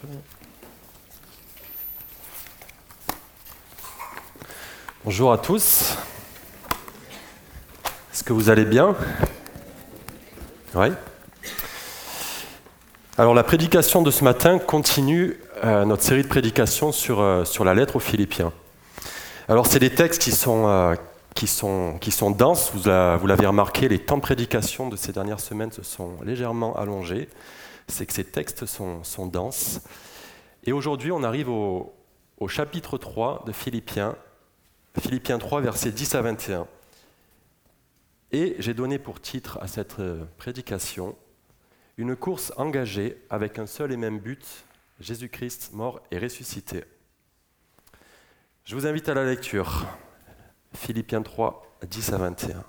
Bonjour à tous. Est-ce que vous allez bien? Oui. Alors la prédication de ce matin continue notre série de prédications sur la lettre aux Philippiens. Alors c'est des textes qui sont denses. Vous l'avez remarqué, les temps de prédication de ces dernières semaines se sont légèrement allongés. C'est que ces textes sont denses. Et aujourd'hui, on arrive au chapitre 3 de Philippiens 3, versets 10 à 21. Et j'ai donné pour titre à cette prédication « Une course engagée avec un seul et même but, Jésus-Christ mort et ressuscité ». Je vous invite à la lecture. Philippiens 3, 10 à 21.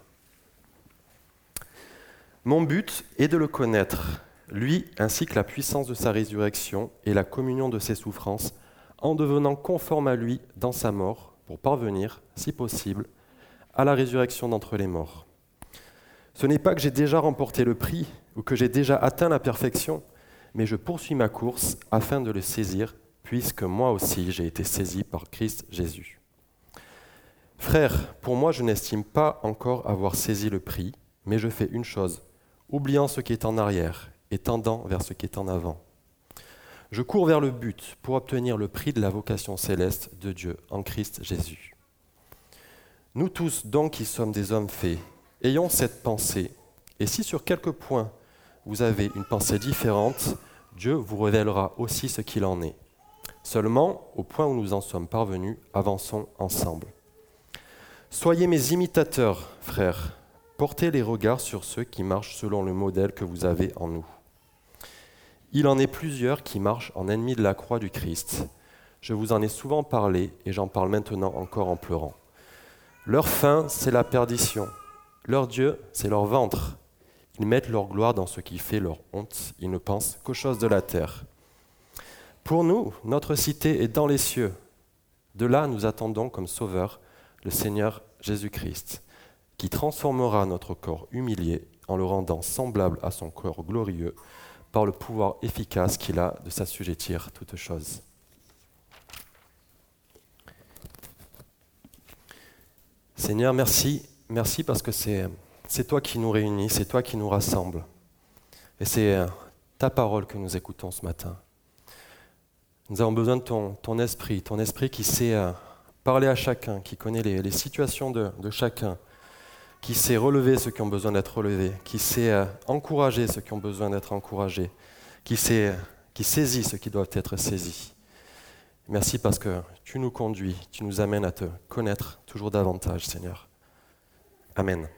« Mon but est de le connaître, lui ainsi que la puissance de sa résurrection et la communion de ses souffrances, en devenant conforme à lui dans sa mort, pour parvenir, si possible, à la résurrection d'entre les morts. Ce n'est pas que j'ai déjà remporté le prix ou que j'ai déjà atteint la perfection, mais je poursuis ma course afin de le saisir, puisque moi aussi j'ai été saisi par Christ Jésus. Frères, pour moi je n'estime pas encore avoir saisi le prix, mais je fais une chose, oubliant ce qui est en arrière et tendant vers ce qui est en avant. Je cours vers le but pour obtenir le prix de la vocation céleste de Dieu en Christ Jésus. Nous tous donc qui sommes des hommes faits, ayons cette pensée, et si sur quelques points vous avez une pensée différente, Dieu vous révélera aussi ce qu'il en est. Seulement, au point où nous en sommes parvenus, avançons ensemble. Soyez mes imitateurs, frères, portez les regards sur ceux qui marchent selon le modèle que vous avez en nous. Il en est plusieurs qui marchent en ennemis de la croix du Christ. Je vous en ai souvent parlé et j'en parle maintenant encore en pleurant. Leur fin, c'est la perdition. Leur Dieu, c'est leur ventre. Ils mettent leur gloire dans ce qui fait leur honte. Ils ne pensent qu'aux choses de la terre. Pour nous, notre cité est dans les cieux. De là, nous attendons comme sauveur le Seigneur Jésus-Christ, qui transformera notre corps humilié en le rendant semblable à son corps glorieux, par le pouvoir efficace qu'il a de s'assujettir toutes choses. Seigneur, merci parce que c'est toi qui nous réunis, c'est toi qui nous rassemble. Et c'est ta parole que nous écoutons ce matin. Nous avons besoin de ton esprit qui sait parler à chacun, qui connaît les situations de chacun, qui sait relever ceux qui ont besoin d'être relevés, qui sait encourager ceux qui ont besoin d'être encouragés, qui saisit ceux qui doivent être saisis. Merci parce que tu nous conduis, tu nous amènes à te connaître toujours davantage, Seigneur. Amen.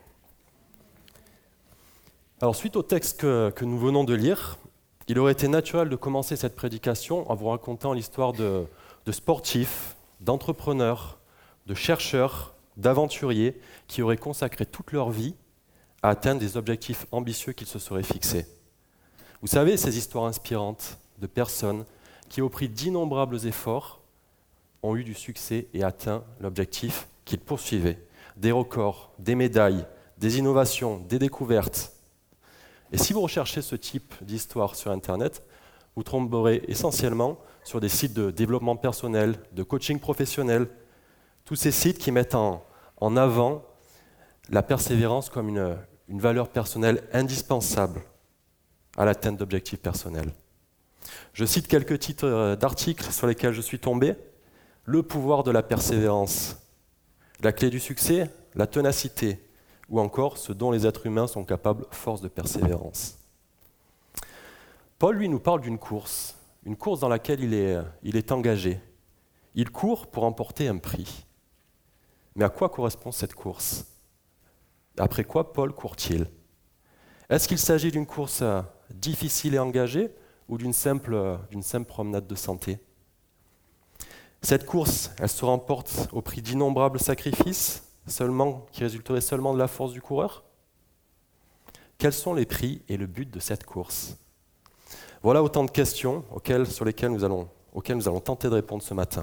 Alors, suite au texte que nous venons de lire, il aurait été naturel de commencer cette prédication en vous racontant l'histoire de sportifs, d'entrepreneurs, de chercheurs, d'aventuriers qui auraient consacré toute leur vie à atteindre des objectifs ambitieux qu'ils se seraient fixés. Vous savez, ces histoires inspirantes de personnes qui, au prix d'innombrables efforts, ont eu du succès et atteint l'objectif qu'ils poursuivaient. Des records, des médailles, des innovations, des découvertes. Et si vous recherchez ce type d'histoire sur Internet, vous tomberez essentiellement sur des sites de développement personnel, de coaching professionnel, tous ces sites qui mettent en avant la persévérance comme une valeur personnelle indispensable à l'atteinte d'objectifs personnels. Je cite quelques titres d'articles sur lesquels je suis tombé. Le pouvoir de la persévérance, la clé du succès, la ténacité, ou encore ce dont les êtres humains sont capables, force de persévérance. Paul, lui, nous parle d'une course dans laquelle il est engagé. Il court pour emporter un prix. Mais à quoi correspond cette course? Après quoi Paul court-il? Est-ce qu'il s'agit d'une course difficile et engagée ou d'une simple promenade de santé? Cette course, elle se remporte au prix d'innombrables sacrifices, qui résulteraient seulement de la force du coureur? Quels sont les prix et le but de cette course? Voilà autant de questions auxquelles nous allons tenter de répondre ce matin.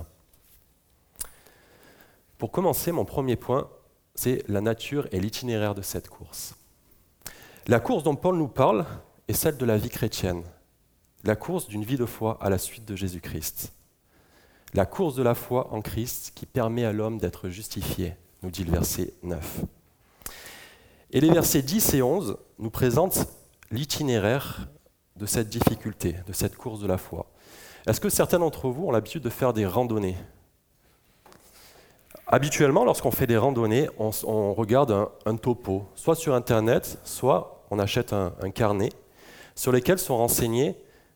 Pour commencer, mon premier point, c'est la nature et l'itinéraire de cette course. La course dont Paul nous parle est celle de la vie chrétienne. la course d'une vie de foi à la suite de Jésus-Christ. La course de la foi en Christ qui permet à l'homme d'être justifié, nous dit le verset 9. Et les versets 10 et 11 nous présentent l'itinéraire de cette difficulté, de cette course de la foi. Est-ce que certains d'entre vous ont l'habitude de faire des randonnées ? Habituellement, lorsqu'on fait des randonnées, on regarde un topo, soit sur Internet, soit on achète un carnet sur lesquels sont renseignées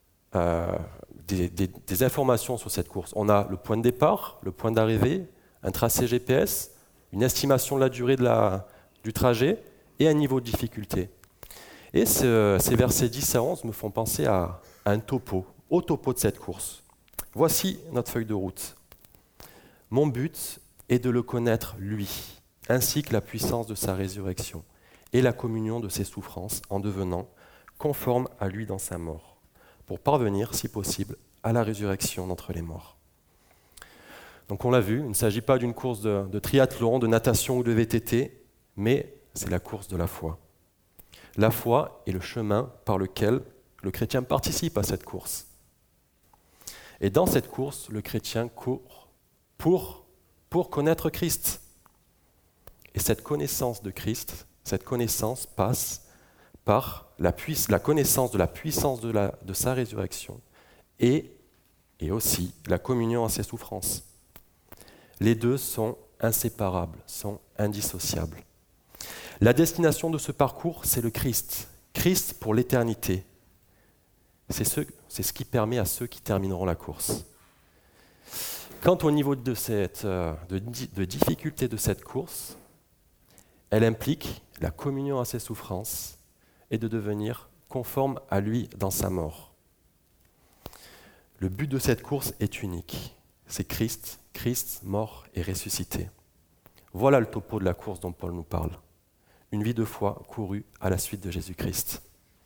des informations sur cette course. On a le point de départ, le point d'arrivée, un tracé GPS, une estimation de la durée du trajet et un niveau de difficulté. Et ces versets 10 à 11 me font penser à un topo, au topo de cette course. Voici notre feuille de route. Mon but est de le connaître lui, ainsi que la puissance de sa résurrection et la communion de ses souffrances en devenant conforme à lui dans sa mort, pour parvenir, si possible, à la résurrection d'entre les morts. Donc on l'a vu, il ne s'agit pas d'une course de triathlon, de natation ou de VTT, mais c'est la course de la foi. La foi est le chemin par lequel le chrétien participe à cette course. Et dans cette course, le chrétien court pour connaître Christ. Et cette connaissance de Christ, cette connaissance passe par la connaissance de la puissance de sa résurrection et aussi la communion à ses souffrances. Les deux sont inséparables, sont indissociables. La destination de ce parcours, c'est le Christ. Christ pour l'éternité. C'est ce qui permet à ceux qui termineront la course. Quant au niveau de difficulté de cette course, elle implique la communion à ses souffrances et de devenir conforme à lui dans sa mort. Le but de cette course est unique. C'est Christ mort et ressuscité. Voilà le topo de la course dont Paul nous parle. Une vie de foi courue à la suite de Jésus-Christ.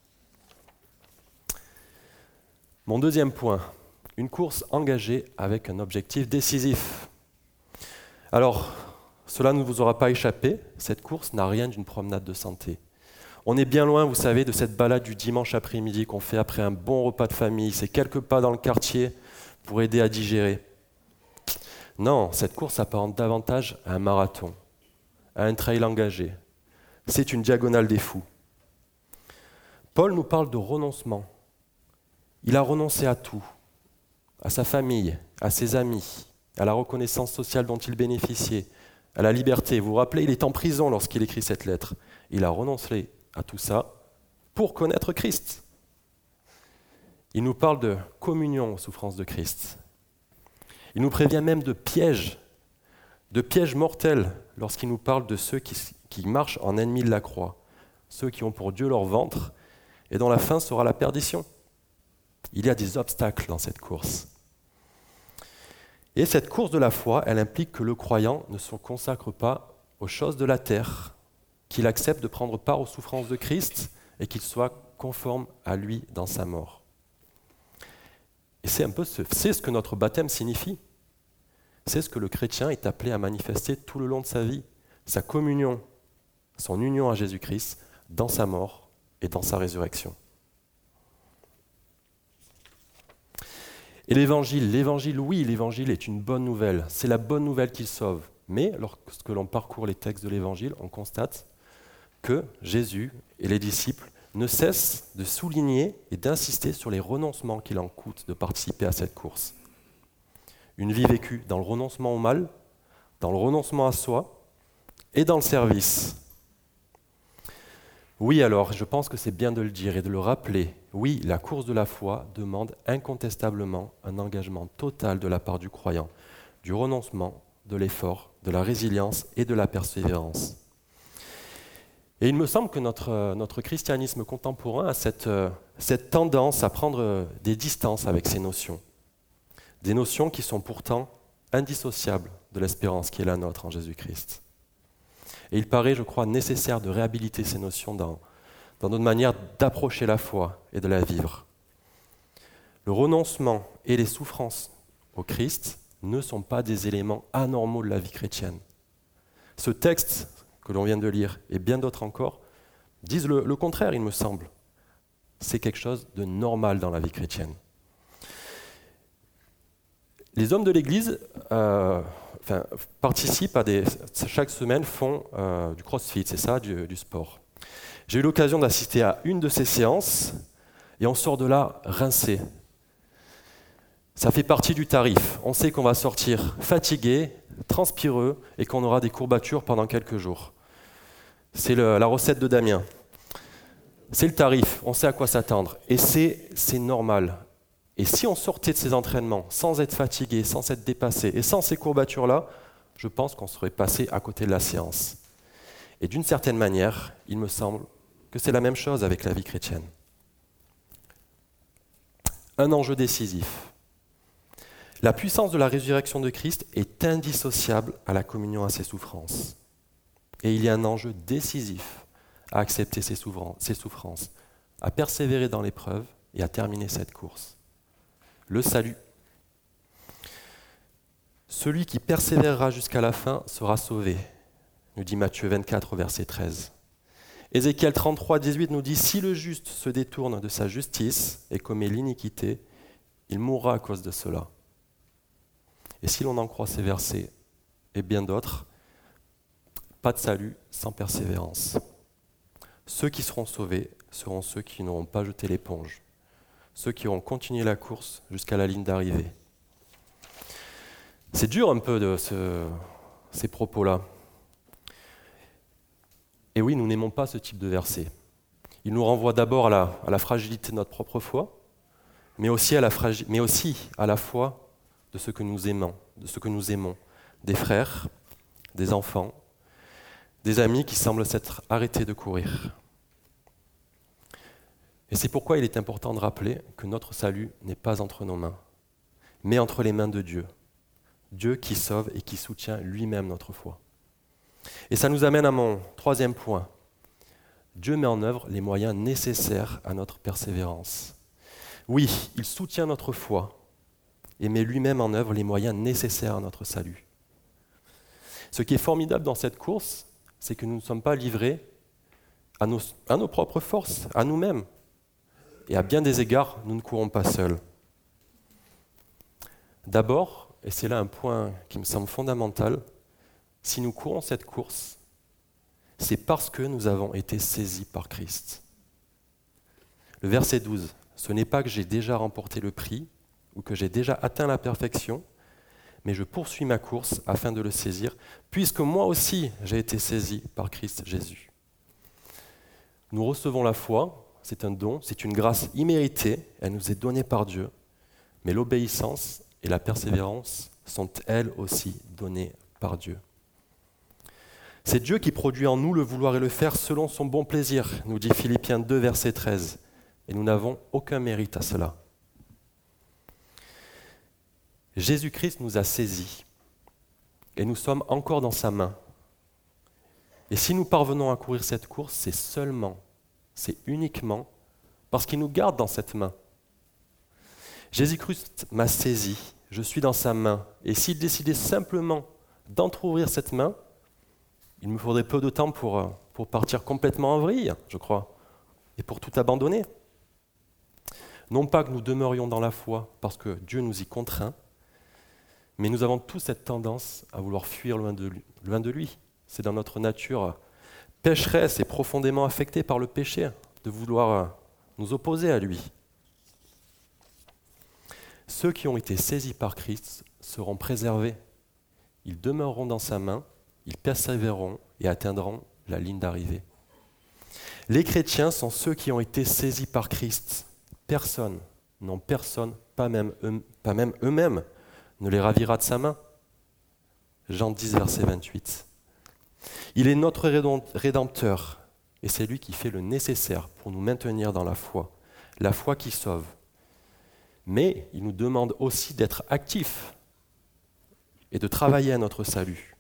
Mon deuxième point, une course engagée avec un objectif décisif. Alors, cela ne vous aura pas échappé, cette course n'a rien d'une promenade de santé. On est bien loin, vous savez, de cette balade du dimanche après-midi qu'on fait après un bon repas de famille, c'est quelques pas dans le quartier pour aider à digérer. Non, cette course s'apparente davantage à un marathon, à un trail engagé. C'est une diagonale des fous. Paul nous parle de renoncement. Il a renoncé à tout, à sa famille, à ses amis, à la reconnaissance sociale dont il bénéficiait, à la liberté. Vous vous rappelez, il est en prison lorsqu'il écrit cette lettre. Il a renoncé à tout ça pour connaître Christ. Il nous parle de communion aux souffrances de Christ. Il nous prévient même de pièges mortels lorsqu'il nous parle de ceux qui marchent en ennemis de la croix, ceux qui ont pour Dieu leur ventre et dont la fin sera la perdition. Il y a des obstacles dans cette course. Et cette course de la foi, elle implique que le croyant ne se consacre pas aux choses de la terre, qu'il accepte de prendre part aux souffrances de Christ et qu'il soit conforme à lui dans sa mort. Et c'est ce que notre baptême signifie. C'est ce que le chrétien est appelé à manifester tout le long de sa vie, sa communion, son union à Jésus-Christ dans sa mort et dans sa résurrection. Et l'évangile, oui, l'évangile est une bonne nouvelle. C'est la bonne nouvelle qui sauve. Mais lorsque l'on parcourt les textes de l'évangile, on constate que Jésus et les disciples ne cessent de souligner et d'insister sur les renoncements qu'il en coûte de participer à cette course. Une vie vécue dans le renoncement au mal, dans le renoncement à soi et dans le service. Oui, alors, je pense que c'est bien de le dire et de le rappeler. Oui, la course de la foi demande incontestablement un engagement total de la part du croyant, du renoncement, de l'effort, de la résilience et de la persévérance. Et il me semble que notre christianisme contemporain a cette tendance à prendre des distances avec ces notions. Des notions qui sont pourtant indissociables de l'espérance qui est la nôtre en Jésus-Christ. Et il paraît, je crois, nécessaire de réhabiliter ces notions dans notre manière d'approcher la foi et de la vivre. Le renoncement et les souffrances au Christ ne sont pas des éléments anormaux de la vie chrétienne. Ce texte que l'on vient de lire et bien d'autres encore disent le contraire, il me semble. C'est quelque chose de normal dans la vie chrétienne. Les hommes de l'Église participent chaque semaine font du crossfit, c'est ça, du sport. J'ai eu l'occasion d'assister à une de ces séances et on sort de là rincé. Ça fait partie du tarif. On sait qu'on va sortir fatigué, transpireux et qu'on aura des courbatures pendant quelques jours. C'est la recette de Damien. C'est le tarif, on sait à quoi s'attendre. Et c'est normal. Et si on sortait de ces entraînements sans être fatigué, sans être dépassé et sans ces courbatures-là, je pense qu'on serait passé à côté de la séance. Et d'une certaine manière, il me semble que c'est la même chose avec la vie chrétienne. Un enjeu décisif. La puissance de la résurrection de Christ est indissociable à la communion à ses souffrances. Et il y a un enjeu décisif à accepter ses souffrances, à persévérer dans l'épreuve et à terminer cette course. Le salut. Celui qui persévérera jusqu'à la fin sera sauvé, nous dit Matthieu 24, verset 13. Ézéchiel 33, 18 nous dit « Si le juste se détourne de sa justice et commet l'iniquité, il mourra à cause de cela. » Et si l'on en croit ces versets et bien d'autres, pas de salut sans persévérance. Ceux qui seront sauvés seront ceux qui n'auront pas jeté l'éponge, ceux qui auront continué la course jusqu'à la ligne d'arrivée. C'est dur un peu de ces propos-là. Et oui, nous n'aimons pas ce type de verset. Il nous renvoie d'abord à la fragilité de notre propre foi, mais aussi à la foi de ceux que nous aimons, des frères, des enfants, des amis qui semblent s'être arrêtés de courir. Et c'est pourquoi il est important de rappeler que notre salut n'est pas entre nos mains, mais entre les mains de Dieu. Dieu qui sauve et qui soutient lui-même notre foi. Et ça nous amène à mon troisième point. Dieu met en œuvre les moyens nécessaires à notre persévérance. Oui, il soutient notre foi et met lui-même en œuvre les moyens nécessaires à notre salut. Ce qui est formidable dans cette course, c'est que nous ne sommes pas livrés à nos propres forces, à nous-mêmes. Et à bien des égards, nous ne courons pas seuls. D'abord, et c'est là un point qui me semble fondamental, si nous courons cette course, c'est parce que nous avons été saisis par Christ. Le verset 12, « Ce n'est pas que j'ai déjà remporté le prix ou que j'ai déjà atteint la perfection, mais je poursuis ma course afin de le saisir, puisque moi aussi j'ai été saisi par Christ Jésus. » Nous recevons la foi, c'est un don, c'est une grâce imméritée, elle nous est donnée par Dieu, mais l'obéissance et la persévérance sont elles aussi données par Dieu. C'est Dieu qui produit en nous le vouloir et le faire selon son bon plaisir, nous dit Philippiens 2, verset 13, et nous n'avons aucun mérite à cela. Jésus-Christ nous a saisis et nous sommes encore dans sa main. Et si nous parvenons à courir cette course, c'est uniquement parce qu'il nous garde dans cette main. Jésus-Christ m'a saisi, je suis dans sa main. Et s'il décidait simplement d'entrouvrir cette main, il me faudrait peu de temps pour partir complètement en vrille, je crois, et pour tout abandonner. Non pas que nous demeurions dans la foi parce que Dieu nous y contraint, mais nous avons tous cette tendance à vouloir fuir loin de lui. C'est dans notre nature pécheresse et profondément affectée par le péché, de vouloir nous opposer à lui. Ceux qui ont été saisis par Christ seront préservés. Ils demeureront dans sa main, ils persévéreront et atteindront la ligne d'arrivée. Les chrétiens sont ceux qui ont été saisis par Christ. Personne, pas même eux-mêmes, ne les ravira de sa main. Jean 10, verset 28. Il est notre Rédempteur, et c'est lui qui fait le nécessaire pour nous maintenir dans la foi qui sauve. Mais il nous demande aussi d'être actifs et de travailler à notre salut.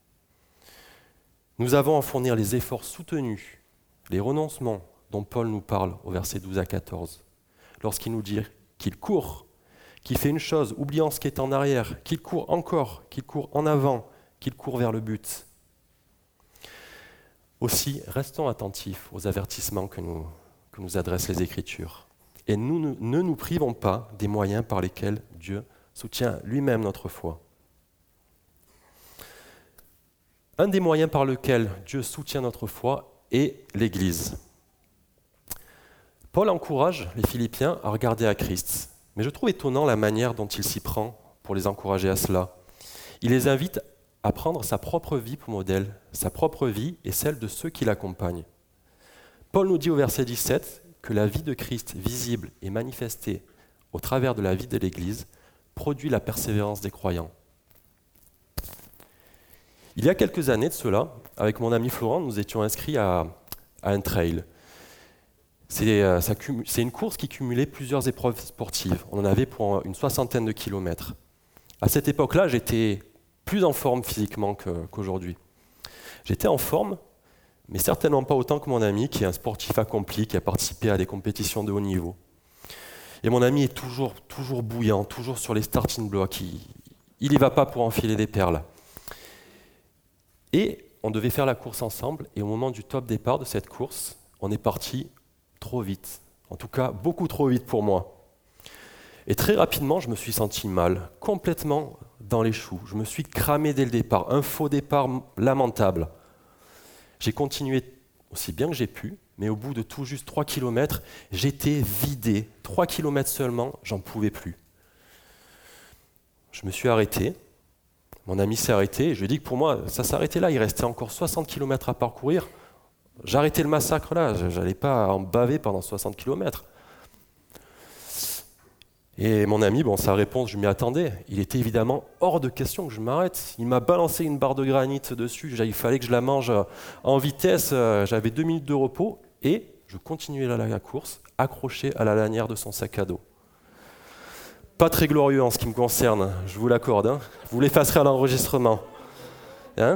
Nous avons à fournir les efforts soutenus, les renoncements dont Paul nous parle au verset 12 à 14, lorsqu'il nous dit qu'il court, qu'il fait une chose, oubliant ce qui est en arrière, qu'il court encore, qu'il court en avant, qu'il court vers le but. Aussi, restons attentifs aux avertissements que que nous adressent les Écritures. Et nous ne nous privons pas des moyens par lesquels Dieu soutient lui-même notre foi. Un des moyens par lesquels Dieu soutient notre foi est l'Église. Paul encourage les Philippiens à regarder à Christ, mais je trouve étonnant la manière dont il s'y prend pour les encourager à cela. Il les invite à prendre sa propre vie pour modèle, sa propre vie et celle de ceux qui l'accompagnent. Paul nous dit au verset 17 que la vie de Christ visible et manifestée au travers de la vie de l'Église produit la persévérance des croyants. Il y a quelques années de cela, avec mon ami Florent, nous étions inscrits à un trail. C'est une course qui cumulait plusieurs épreuves sportives. On en avait pour une 60aine de kilomètres. À cette époque-là, j'étais plus en forme physiquement qu'aujourd'hui. J'étais en forme, mais certainement pas autant que mon ami, qui est un sportif accompli, qui a participé à des compétitions de haut niveau. Et mon ami est toujours bouillant, toujours sur les starting blocks. Il n'y va pas pour enfiler des perles. Et on devait faire la course ensemble, et au moment du top départ de cette course, on est parti trop vite. En tout cas, beaucoup trop vite pour moi. Et très rapidement, je me suis senti mal, complètement dans les choux. Je me suis cramé dès le départ, un faux départ lamentable. J'ai continué aussi bien que j'ai pu, mais au bout de tout juste 3 km, j'étais vidé. 3 km seulement, j'en pouvais plus. Je me suis arrêté. Mon ami s'est arrêté, et je lui ai dit que pour moi, ça s'arrêtait là, il restait encore 60 km à parcourir. J'arrêtais le massacre là, je n'allais pas en baver pendant 60 km. Et mon ami, sa réponse, je m'y attendais. Il était évidemment hors de question que je m'arrête. Il m'a balancé une barre de granit dessus, il fallait que je la mange en vitesse, j'avais 2 minutes de repos, et je continuais la course, accroché à la lanière de son sac à dos. Pas très glorieux en ce qui me concerne, je vous l'accorde. Hein. Vous l'effacerez à l'enregistrement. Hein?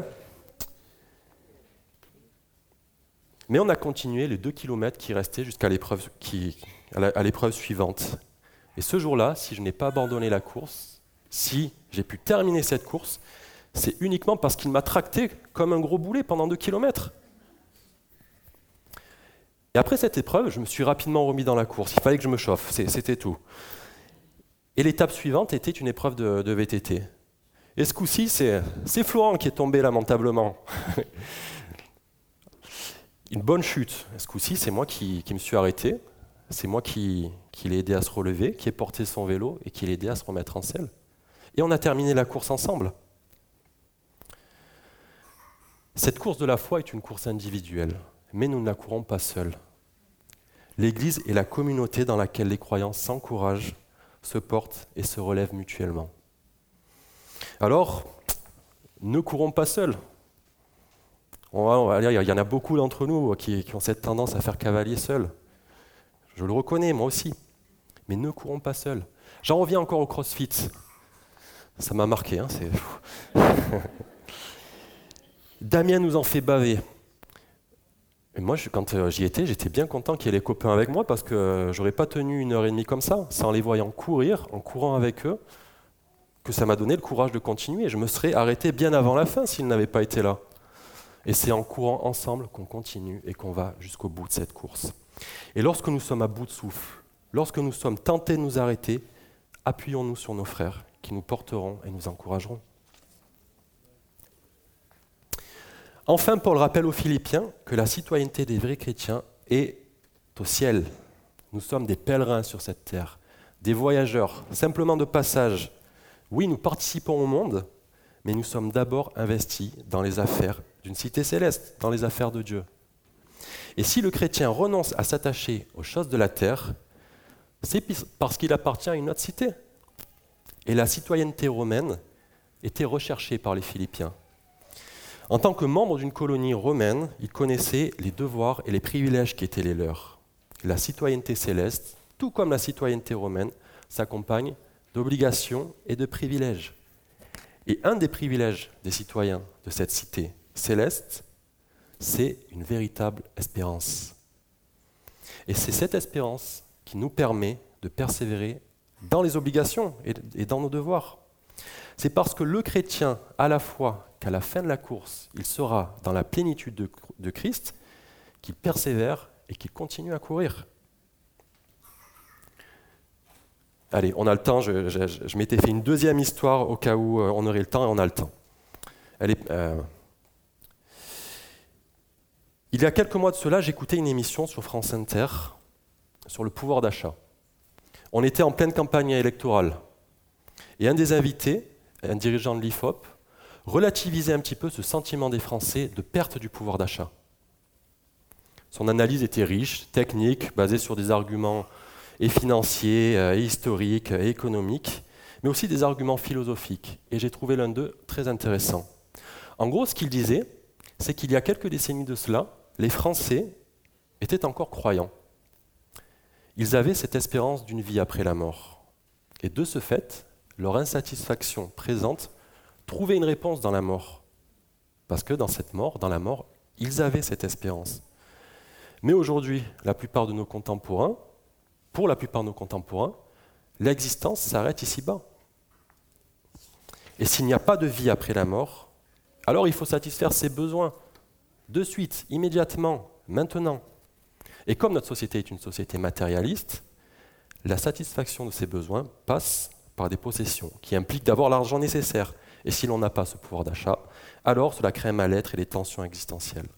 Mais on a continué les 2 km qui restaient jusqu'à l'épreuve suivante. Et ce jour-là, si je n'ai pas abandonné la course, si j'ai pu terminer cette course, c'est uniquement parce qu'il m'a tracté comme un gros boulet pendant 2 km. Et après cette épreuve, je me suis rapidement remis dans la course. Il fallait que je me chauffe, c'était tout. Et l'étape suivante était une épreuve de VTT. Et ce coup-ci, c'est Florent qui est tombé lamentablement. Une bonne chute. Et ce coup-ci, c'est moi qui me suis arrêté. C'est moi qui l'ai aidé à se relever, qui ai porté son vélo et qui l'ai aidé à se remettre en selle. Et on a terminé la course ensemble. Cette course de la foi est une course individuelle, mais nous ne la courons pas seuls. L'Église est la communauté dans laquelle les croyants s'encouragent, se portent et se relèvent mutuellement. Alors, ne courons pas seuls. On va dire, il y en a beaucoup d'entre nous qui ont cette tendance à faire cavalier seuls. Je le reconnais, moi aussi. Mais ne courons pas seuls. J'en reviens encore au CrossFit. Ça m'a marqué. Damien nous en fait baver. Et moi, quand j'y étais, j'étais bien content qu'il y ait les copains avec moi parce que j'aurais pas tenu 1h30 comme ça, sans les voyant courir, en courant avec eux, que ça m'a donné le courage de continuer. Et je me serais arrêté bien avant la fin s'ils n'avaient pas été là. Et c'est en courant ensemble qu'on continue et qu'on va jusqu'au bout de cette course. Et lorsque nous sommes à bout de souffle, lorsque nous sommes tentés de nous arrêter, appuyons-nous sur nos frères qui nous porteront et nous encourageront. Enfin, Paul rappelle aux Philippiens que la citoyenneté des vrais chrétiens est au ciel. Nous sommes des pèlerins sur cette terre, des voyageurs, simplement de passage. Oui, nous participons au monde, mais nous sommes d'abord investis dans les affaires d'une cité céleste, dans les affaires de Dieu. Et si le chrétien renonce à s'attacher aux choses de la terre, c'est parce qu'il appartient à une autre cité. Et la citoyenneté romaine était recherchée par les Philippiens. En tant que membre d'une colonie romaine, ils connaissaient les devoirs et les privilèges qui étaient les leurs. La citoyenneté céleste, tout comme la citoyenneté romaine, s'accompagne d'obligations et de privilèges. Et un des privilèges des citoyens de cette cité céleste, c'est une véritable espérance. Et c'est cette espérance qui nous permet de persévérer dans les obligations et dans nos devoirs. C'est parce que le chrétien, à la fois qu'à la fin de la course, il sera dans la plénitude de Christ, qu'il persévère et qu'il continue à courir. Allez, on a le temps, je m'étais fait une deuxième histoire au cas où on aurait le temps, et on a le temps. Il y a quelques mois de cela, j'écoutais une émission sur France Inter sur le pouvoir d'achat. On était en pleine campagne électorale. Et un des invités, un dirigeant de l'IFOP, relativisait un petit peu ce sentiment des Français de perte du pouvoir d'achat. Son analyse était riche, technique, basée sur des arguments et financiers, et historiques, et économiques, mais aussi des arguments philosophiques. Et j'ai trouvé l'un d'eux très intéressant. En gros, ce qu'il disait, c'est qu'il y a quelques décennies de cela, les Français étaient encore croyants. Ils avaient cette espérance d'une vie après la mort. Et de ce fait, leur insatisfaction présente trouvait une réponse dans la mort. Parce que dans cette mort, dans la mort, ils avaient cette espérance. Mais aujourd'hui, pour la plupart de nos contemporains, l'existence s'arrête ici-bas. Et s'il n'y a pas de vie après la mort, alors il faut satisfaire ses besoins, de suite, immédiatement, maintenant. Et comme notre société est une société matérialiste, la satisfaction de ces besoins passe par des possessions, qui impliquent d'avoir l'argent nécessaire. Et si l'on n'a pas ce pouvoir d'achat, alors cela crée un mal-être et des tensions existentielles.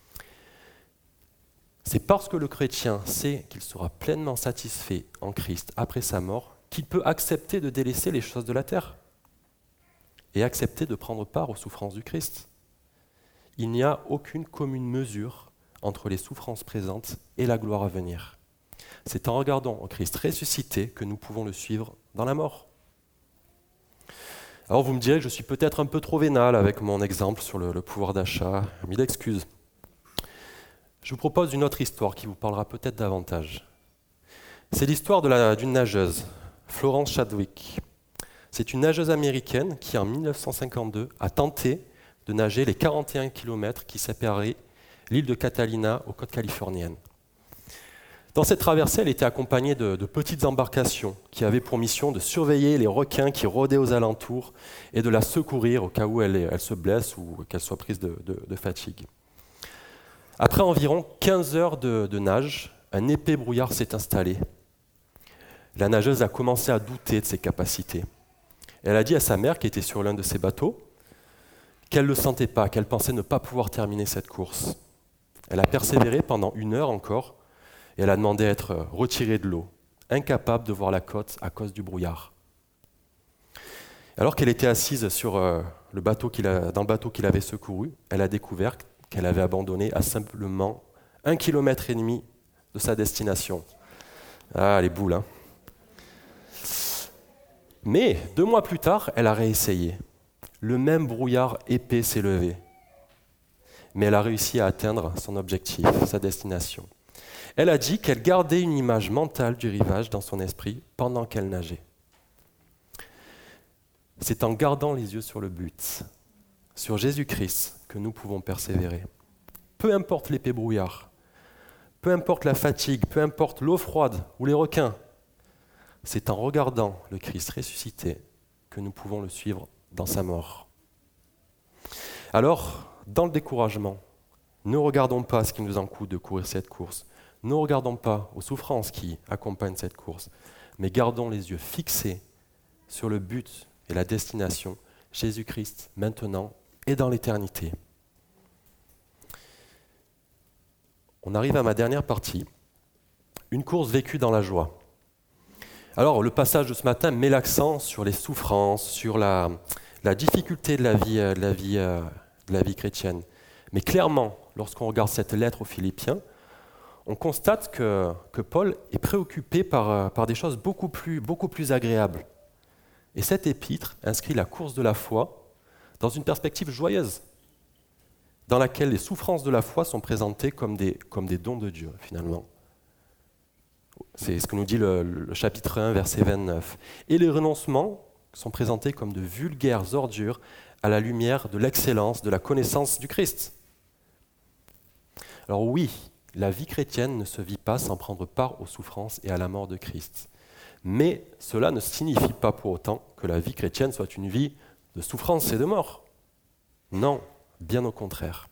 C'est parce que le chrétien sait qu'il sera pleinement satisfait en Christ après sa mort qu'il peut accepter de délaisser les choses de la terre et accepter de prendre part aux souffrances du Christ. Il n'y a aucune commune mesure entre les souffrances présentes et la gloire à venir. C'est en regardant en Christ ressuscité que nous pouvons le suivre dans la mort. Alors vous me direz que je suis peut-être un peu trop vénal avec mon exemple sur le pouvoir d'achat, mille excuses. Je vous propose une autre histoire qui vous parlera peut-être davantage. C'est l'histoire d'une nageuse, Florence Chadwick. C'est une nageuse américaine qui, en 1952, a tenté de nager les 41 km qui séparaient l'île de Catalina aux côtes californiennes. Dans cette traversée, elle était accompagnée de petites embarcations qui avaient pour mission de surveiller les requins qui rôdaient aux alentours et de la secourir au cas où elle se blesse ou qu'elle soit prise de fatigue. Après environ 15 heures de nage, un épais brouillard s'est installé. La nageuse a commencé à douter de ses capacités. Elle a dit à sa mère, qui était sur l'un de ses bateaux, qu'elle ne le sentait pas, qu'elle pensait ne pas pouvoir terminer cette course. Elle a persévéré pendant 1 heure encore, et elle a demandé à être retirée de l'eau, incapable de voir la côte à cause du brouillard. Alors qu'elle était assise sur dans le bateau qu'il avait secouru, elle a découvert qu'elle avait abandonné à simplement 1,5 km de sa destination. Ah, les boules, hein. Mais 2 mois plus tard, elle a réessayé. Le même brouillard épais s'est levé. Mais elle a réussi à atteindre son objectif, sa destination. Elle a dit qu'elle gardait une image mentale du rivage dans son esprit pendant qu'elle nageait. C'est en gardant les yeux sur le but, sur Jésus-Christ, que nous pouvons persévérer. Peu importe l'épais brouillard, peu importe la fatigue, peu importe l'eau froide ou les requins, c'est en regardant le Christ ressuscité que nous pouvons le suivre dans sa mort. Alors, dans le découragement, ne regardons pas ce qui nous en coûte de courir cette course, ne regardons pas aux souffrances qui accompagnent cette course, mais gardons les yeux fixés sur le but et la destination, Jésus-Christ, maintenant et dans l'éternité. On arrive à ma dernière partie, une course vécue dans la joie. Alors, le passage de ce matin met l'accent sur les souffrances, sur la difficulté de la vie chrétienne. Mais clairement, lorsqu'on regarde cette lettre aux Philippiens, on constate que Paul est préoccupé par des choses beaucoup plus agréables. Et cet épître inscrit la course de la foi dans une perspective joyeuse, dans laquelle les souffrances de la foi sont présentées comme des dons de Dieu, finalement. C'est ce que nous dit le chapitre 1, verset 29. Et les renoncements sont présentés comme de vulgaires ordures à la lumière de l'excellence, de la connaissance du Christ. Alors oui, la vie chrétienne ne se vit pas sans prendre part aux souffrances et à la mort de Christ. Mais cela ne signifie pas pour autant que la vie chrétienne soit une vie de souffrance et de mort. Non, bien au contraire.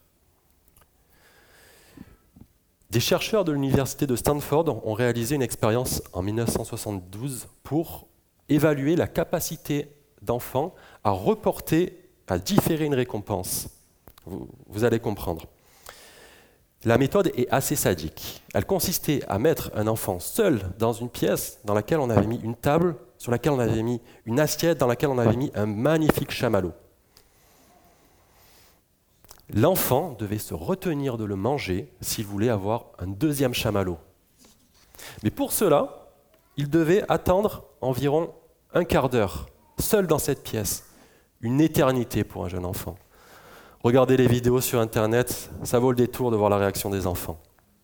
Des chercheurs de l'université de Stanford ont réalisé une expérience en 1972 pour évaluer la capacité d'enfant à reporter, à différer une récompense. Vous allez comprendre. La méthode est assez sadique. Elle consistait à mettre un enfant seul dans une pièce dans laquelle on avait mis une table, sur laquelle on avait mis une assiette, dans laquelle on avait mis un magnifique chamallow. L'enfant devait se retenir de le manger s'il voulait avoir un deuxième chamallow. Mais pour cela, il devait attendre environ un quart d'heure, seul dans cette pièce. Une éternité pour un jeune enfant. Regardez les vidéos sur Internet, ça vaut le détour de voir la réaction des enfants.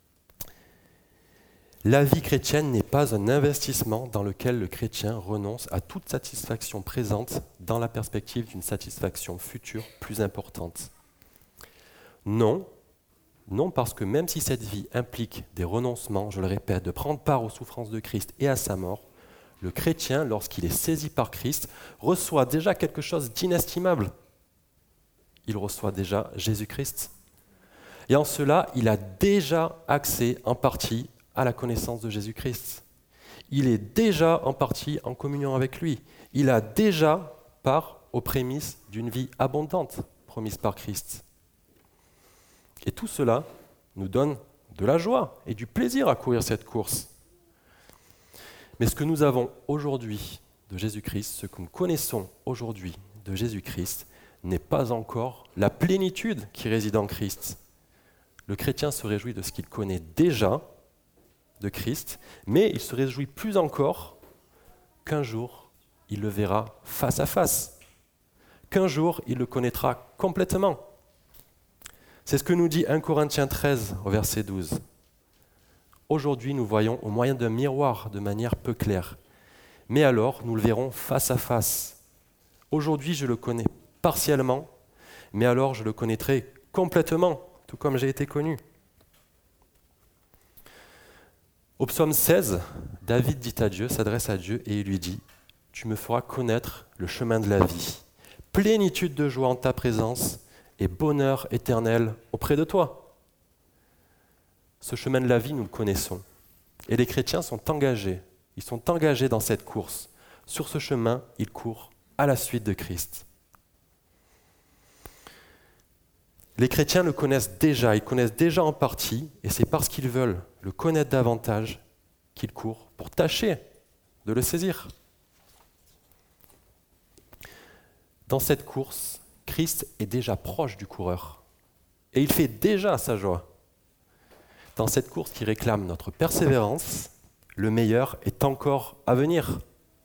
La vie chrétienne n'est pas un investissement dans lequel le chrétien renonce à toute satisfaction présente dans la perspective d'une satisfaction future plus importante. Non, non parce que même si cette vie implique des renoncements, je le répète, de prendre part aux souffrances de Christ et à sa mort, le chrétien, lorsqu'il est saisi par Christ, reçoit déjà quelque chose d'inestimable. Il reçoit déjà Jésus-Christ. Et en cela, il a déjà accès en partie à la connaissance de Jésus-Christ. Il est déjà en partie en communion avec lui. Il a déjà part aux prémices d'une vie abondante promise par Christ. Et tout cela nous donne de la joie et du plaisir à courir cette course. Mais ce que nous avons aujourd'hui de Jésus-Christ, ce que nous connaissons aujourd'hui de Jésus-Christ, n'est pas encore la plénitude qui réside en Christ. Le chrétien se réjouit de ce qu'il connaît déjà de Christ, mais il se réjouit plus encore qu'un jour, il le verra face à face, qu'un jour, il le connaîtra complètement. C'est ce que nous dit 1 Corinthiens 13 au verset 12. Aujourd'hui, nous voyons au moyen d'un miroir de manière peu claire, mais alors nous le verrons face à face. Aujourd'hui, je le connais partiellement, mais alors je le connaîtrai complètement, tout comme j'ai été connu. Au psaume 16, David dit à Dieu, s'adresse à Dieu et il lui dit « Tu me feras connaître le chemin de la vie, plénitude de joie en ta présence et bonheur éternel auprès de toi. » Ce chemin de la vie, nous le connaissons. Et les chrétiens sont engagés, ils sont engagés dans cette course. Sur ce chemin, ils courent à la suite de Christ. Les chrétiens le connaissent déjà, ils connaissent déjà en partie, et c'est parce qu'ils veulent le connaître davantage qu'ils courent pour tâcher de le saisir. Dans cette course, Christ est déjà proche du coureur, et il fait déjà sa joie. Dans cette course qui réclame notre persévérance, le meilleur est encore à venir.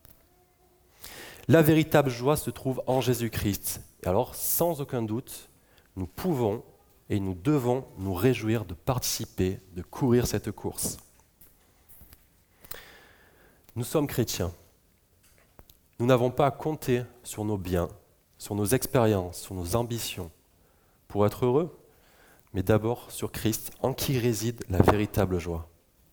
La véritable joie se trouve en Jésus-Christ. Et alors, sans aucun doute, nous pouvons et nous devons nous réjouir de participer, de courir cette course. Nous sommes chrétiens. Nous n'avons pas à compter sur nos biens, sur nos expériences, sur nos ambitions pour être heureux, mais d'abord sur Christ, en qui réside la véritable joie.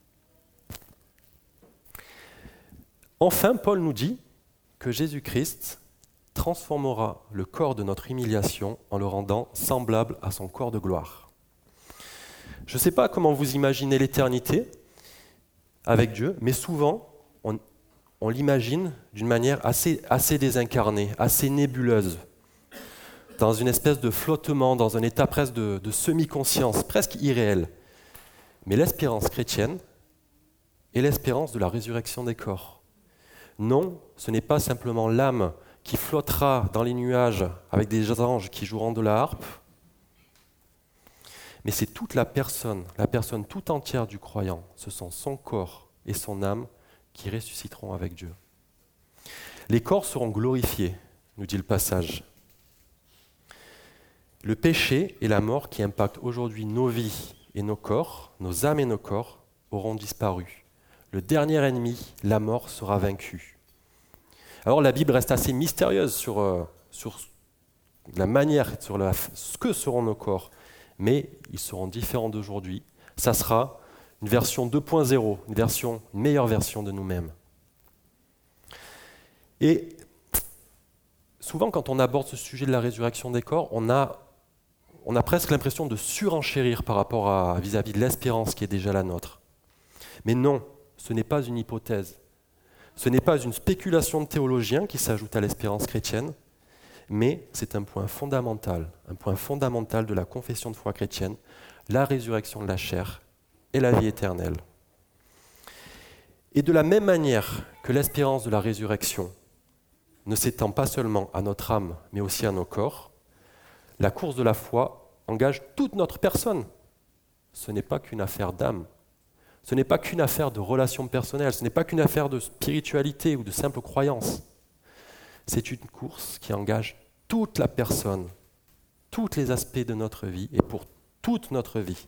Enfin, Paul nous dit que Jésus-Christ transformera le corps de notre humiliation en le rendant semblable à son corps de gloire. Je ne sais pas comment vous imaginez l'éternité avec Dieu, mais souvent, on l'imagine d'une manière assez désincarnée, assez nébuleuse, dans une espèce de flottement, dans un état presque de semi-conscience, presque irréel. Mais l'espérance chrétienne est l'espérance de la résurrection des corps. Non, ce n'est pas simplement l'âme qui flottera dans les nuages avec des anges qui joueront de la harpe, mais c'est toute la personne tout entière du croyant. Ce sont son corps et son âme qui ressusciteront avec Dieu. Les corps seront glorifiés, nous dit le passage. Le péché et la mort qui impactent aujourd'hui nos vies et nos corps, nos âmes et nos corps, auront disparu. Le dernier ennemi, la mort, sera vaincu. Alors la Bible reste assez mystérieuse sur la manière, ce que seront nos corps, mais ils seront différents d'aujourd'hui. Ça sera une version 2.0, une meilleure version de nous-mêmes. Et souvent, quand on aborde ce sujet de la résurrection des corps, on a presque l'impression de surenchérir par rapport vis-à-vis de l'espérance qui est déjà la nôtre. Mais non, ce n'est pas une hypothèse. Ce n'est pas une spéculation de théologiens qui s'ajoute à l'espérance chrétienne, mais c'est un point fondamental de la confession de foi chrétienne, la résurrection de la chair et la vie éternelle. Et de la même manière que l'espérance de la résurrection ne s'étend pas seulement à notre âme, mais aussi à nos corps, la course de la foi engage toute notre personne. Ce n'est pas qu'une affaire d'âme, ce n'est pas qu'une affaire de relations personnelles, ce n'est pas qu'une affaire de spiritualité ou de simple croyance. C'est une course qui engage toute la personne, tous les aspects de notre vie et pour toute notre vie.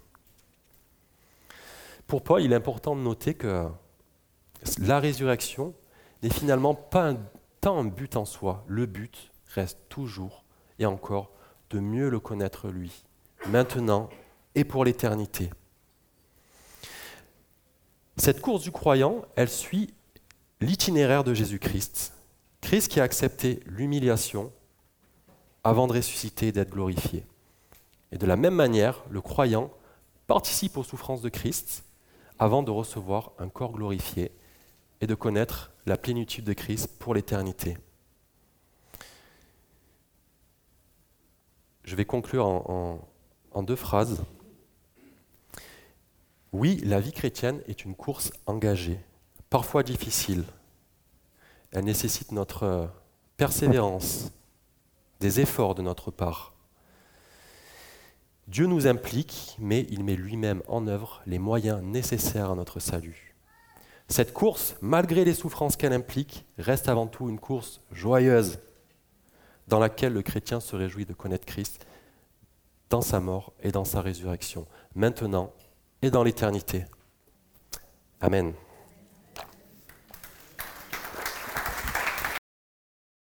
Pour Paul, il est important de noter que la résurrection n'est finalement pas tant un but en soi. Le but reste toujours et encore de mieux le connaître lui, maintenant et pour l'éternité. Cette course du croyant, elle suit l'itinéraire de Jésus-Christ. Christ qui a accepté l'humiliation avant de ressusciter et d'être glorifié. Et de la même manière, le croyant participe aux souffrances de Christ avant de recevoir un corps glorifié et de connaître la plénitude de Christ pour l'éternité. Je vais conclure en 2 phrases. Oui, la vie chrétienne est une course engagée, parfois difficile. Elle nécessite notre persévérance, des efforts de notre part. Dieu nous implique, mais il met lui-même en œuvre les moyens nécessaires à notre salut. Cette course, malgré les souffrances qu'elle implique, reste avant tout une course joyeuse, dans laquelle le chrétien se réjouit de connaître Christ dans sa mort et dans sa résurrection, maintenant et dans l'éternité. Amen.